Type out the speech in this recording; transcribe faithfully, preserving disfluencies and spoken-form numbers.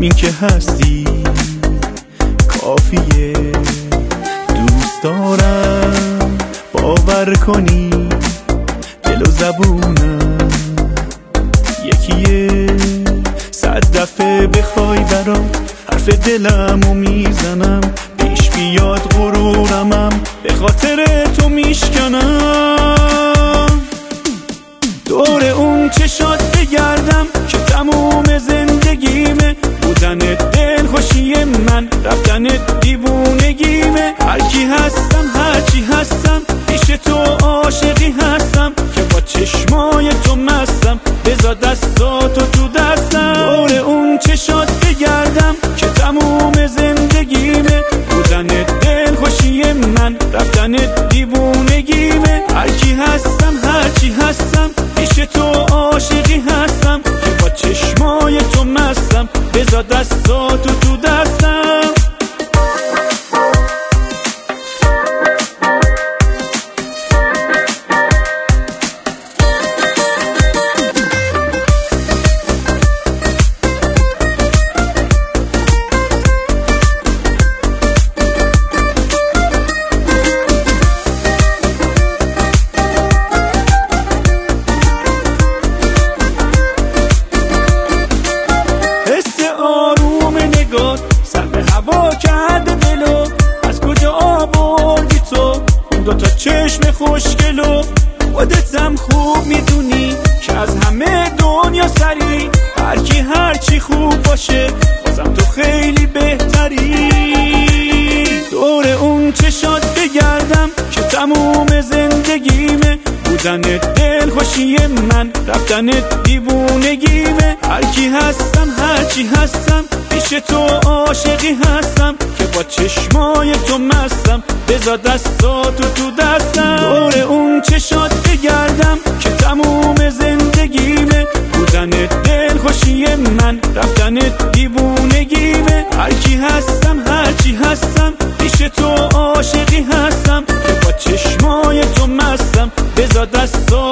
همین که هستی کافیه. دوست دارم باور کنی دل و زبونم یکیه. صد دفعه بخوای برات حرف دلمو میزنم، پیش بیاد غرورمم به خاطر تو میشکنم. دور اون چشات بگردم که تموم زندگیمه، بودن دل خوشی من رفتن دیوونگیمه. هرکی هستم هرچی هستم پیش تو عاشقی هستم، که با چشمای تو مستم بذار دستاتو تو دستم. دور اون چشات بگردم که تموم زندگیمه، بودن دل خوشی من رفتن دیوونگیمه. هرکی هستم هرچی هستم پیش تو عاشقی هستم، که با چشمای تو مستم بذار دستاتو تو دستم. سر به هوا کرده دلو، از کجا آوردی تو اون دوتا چشم خوشگلو؟ خودتم خوب میدونی که از همه دنیا سری، هرکی هرچی خوب باشه بازم تو خیلی بهتری. دور اون چشات بگردم که تموم زندگیمه، بودن دل خوشی من رفتن دیوونگیمه. هرکی هستم هرچی هستم پیش تو عاشقی هستم، که با چشمای تو مستم بذار دستاتو تو دستم. دور اون چشات بگردم که تموم زندگیمه، بودن دل خوشی من رفتن دیوونگیمه. هرکی هستم هرچی هستم پیش تو عاشقی هستم، که با چشمای تو مستم بذار دستاتو